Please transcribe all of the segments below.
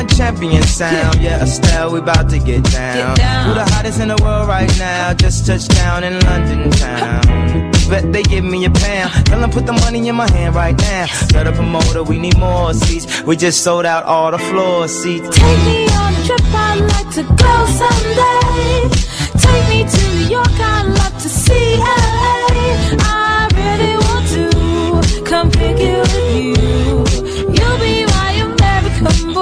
my champion sound. Yeah, Estelle, we about to get down. Who the hottest in the world right now? Just touched down in London town. Bet they give me a pound. Tell them put the money in my hand right now. Set up a motor, we need more seats. We just sold out all the floor seats. Take me on a trip, I'd like to go someday. Take me to New York, I'd love to see LA. I really want to come pick you with you. You'll be my American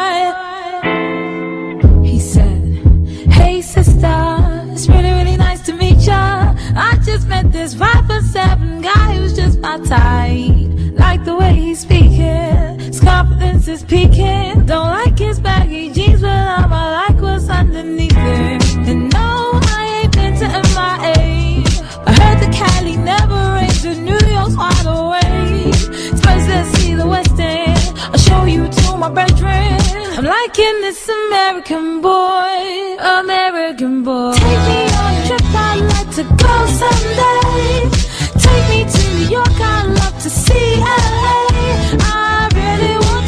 boy. He said, hey sister, it's really nice to meet ya. I just met this 5'7" guy who's just my type. Like the way he's speaking, his confidence is peaking. Don't like his baggy jeans, but I like what's underneath it. And no, I ain't been to MIA. I heard the Cali never rains, and New York's wide awake. First let's see the West End, I'll show you to my bedroom. I'm liking this American boy, American boy. Take me on a trip, I'd like to go someday. Take me to New York, I'd love to see LA. I really want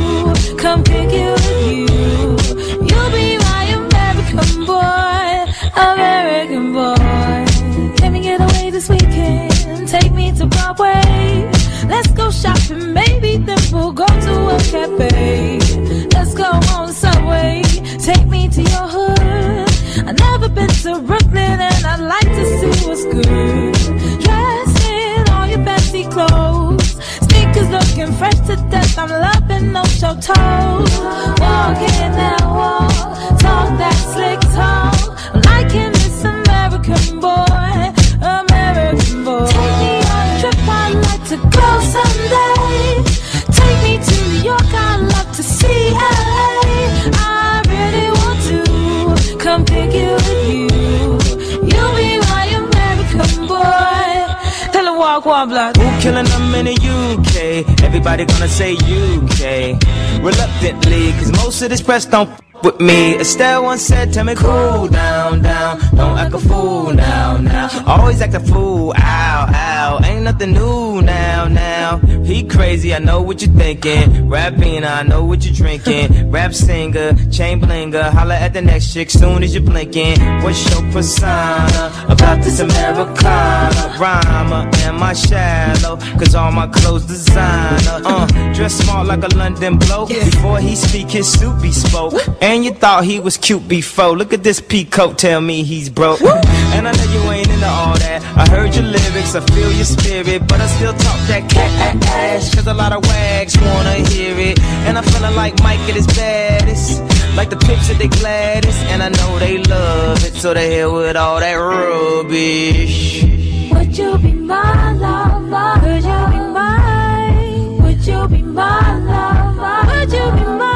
to come pick you with you. You'll be my American boy, American boy. Let me get away this weekend, take me to Broadway. Let's go shopping, maybe then we'll go to a cafe. Let's go on the subway, take me to your hood. I've never been to Brooklyn and I'd like to see what's good. Dress in all your fancy clothes, sneakers looking fresh to death. I'm loving no show toes. Walk in that wall, talk that slick talk. I'm liking this American boy, American boy. Take me on a trip, I'd like to go someday. Take me to New York, I'd love to see LA. I really want to come pick you with you. You'll be my American boy. Tell her walk one block. Who killing them in the UK? Everybody gonna say UK. Reluctantly, cause most of this press don't with me. Estelle once said, tell me cool down, down. Don't act a fool now, now. Always act a fool, ow, ow. Ain't nothing new now, now. He crazy, I know what you're thinking. Rapping, I know what you're drinking. Rap singer, chain blinger. Holla at the next chick soon as you're blinking. What's your persona about this Americana? Rhymer, am I shallow? Cause all my clothes designer. Dress smart like a London bloke. Before he speak, his suit be spoke. And you thought he was cute before. Look at this peacoat, tell me he's broke. And I know you ain't into all that. I heard your lyrics, I feel your spirit, but I still talk that cat ass. Cause a lot of wags wanna hear it. And I'm feeling like Mike at his baddest, like the pics of the Gladys. And I know they love it, so they hell with all that rubbish. Would you be my lover? Would you be mine? Would you be my lover? Would you be mine?